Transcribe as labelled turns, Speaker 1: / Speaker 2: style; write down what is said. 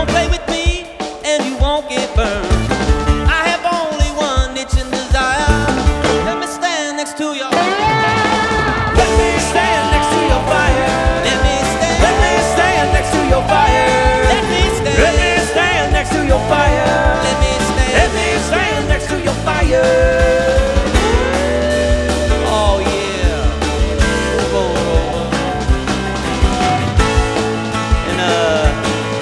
Speaker 1: don't play with me and you won't get burned. I have only one itch and desire. Let me stand next to your